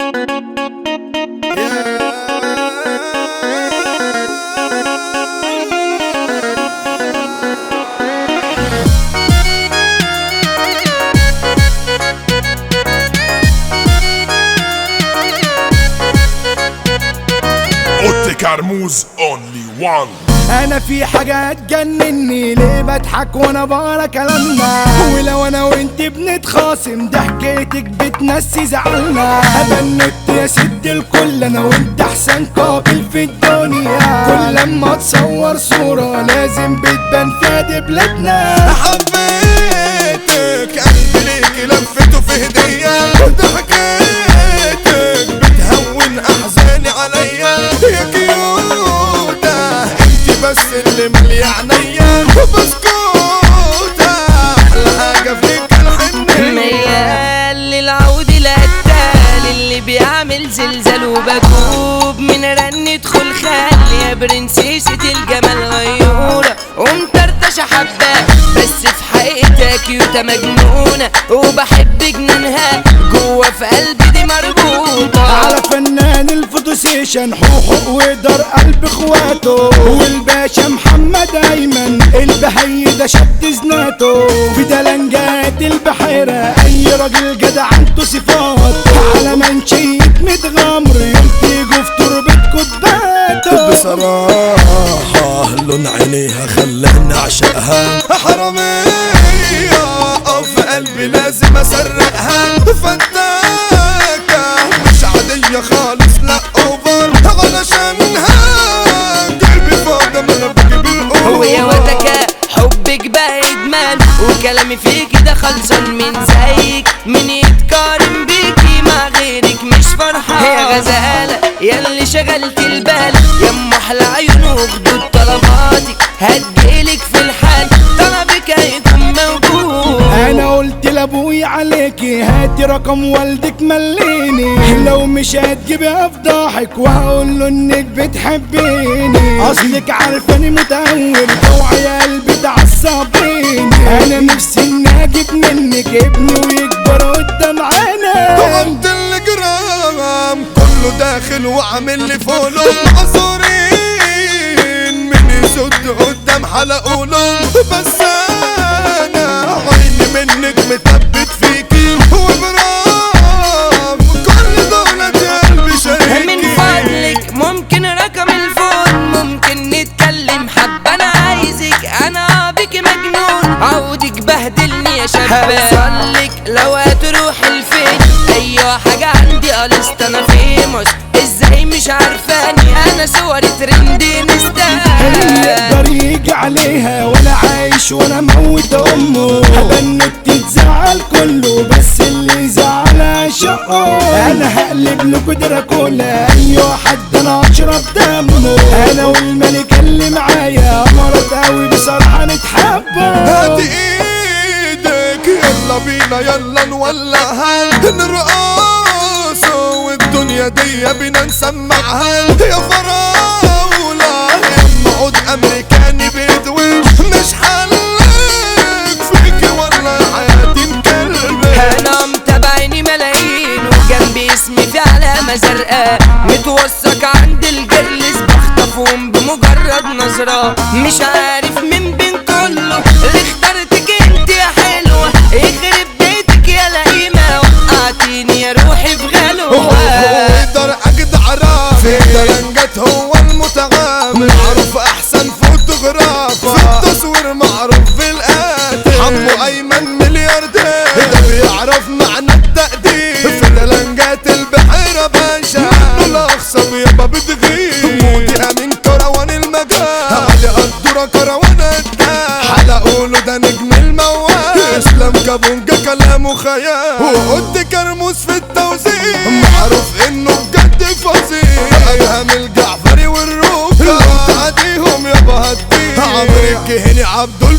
كرموز only one. انا في حاجة تجنني ليه بضحك وانا بقرا كلامنا، ولو انا وانت بنتخاصم ضحكتك بتنسي زعلنا. بنت يا ست الكل انا وانت احسن قابل في الدنيا، كل لما اتصور صورة لازم بتبان فيها دي بلادنا. حبيتك قلبي ليكي لفته في هدية، ضحكتك بتهون احزاني عليا يا كيوتة، انتي بس اللي ملي عينيا بسكوتة، احلى حاجة فيك الحنية. ميال للعود القتال اللي بيعمل زلزال، وبكوب من رنة خلخال يا برنسيسة الجمال غيورة ومطرطشة حبة، بس في حقيقتها كيوتة مجنونة وبحب جنانها جوه في قلبي دي مربوطة. على فنان الفوتوسيشن حوحو ودار قلب اخواته، والباشا محمد ايمن البهي ده شد زناته، في دلنجات البحيرة اي راجل جدع عنده صفات، على منشية متغمر ينتجوا في تربتكوا تباتوا. بصراحة لون عينيها خلاني اعشقها، حرامية في قلبي لازم اسرقها، فتاكة مش عادية خالص لا اوفر، علشانها قلبي فاضي ما انا بجيب الأوفر. ويا وتكا حبك بقى ادمان، وكلامي فيكي ده خلصان من زيك، من يتقارن بيكي مع غيرك مش فرحان. يا غزالة ياللي شغلت البال يا ام احلى عيون وخدود طلباتك هتجيلك في الحال، طلبك هيكون موجود. انا قلت لابوي عليكي هاتي رقم والدك مليني، لو مش هتجيبي افضحك وهقول له انك بتحبيني، اصلك عارفاني متهور اوعي قلبي تعصبيني. انا نفسي اني اجيب منك ابني ويكبر قدام عيني، وعمد الجرام كله داخل وعامل لي فولو، معذورين من يسد قدام حلقولهم، بس انا عيني منك متبت فيكي وبرام كل دولة قلبي شريكي. من فضلك ممكن رقم الفون، ممكن نتكلم حبة انا عايزك، انا بك مجنون عودك بهدلني يا شابة. هوصلك لو هتروح الفين ايوه حاجة عندي قلصت انا فيموس، ازاي مش عارفاني انا صوري ترندي مستاهل. اللي يقدر يجي عليها وانا عايش وانا موت امه، بنت تتزعل كله بس اللي زعلها شقه. انا هقلب له قدرة كلها ايوه حد انا اشرب دمه، انا والملك اللي معايا مرض قوي بصراحة نتحبه. هات ايدك يلا بينا يلا نولعها نرقص، والدنيا دي بينا نسمعها يا فراولة يا عود امريكاني بيدوش، مش حلك فيكي ولا حياتي مكلبة. انا متابعيني ملايين وجنبي اسمي في علامة زرقاء، متوثق عند الجلس بخطفهم بمجرد نظرة، مش عارف من بين كله اللي اخترتك انت يا حلوة، يخرب بيتك يا لئيمة وقعتيني يا روحي في غلوة. يقدر اجدع راف في الدلنجات هو المتغاب، معروف احسن فوتوغراف في التصوير، معروف في القاتل حمو ايمن ملياردير، ده بيعرف معنى التقدير في دلنجات البحيرة باشا، منه الاخصم يابا بتغير، مودي امين كروان المجال، علي قدورة كروان الدال، حلقوله ده نجم الموال، اسلام كابونجا كلامه خيال، وقد كرموز في التوزيع، معروف انه بجد فظيع، ايهم الجعفري والروكا تعديهم يابا هديهم، عمرو الكهني عبد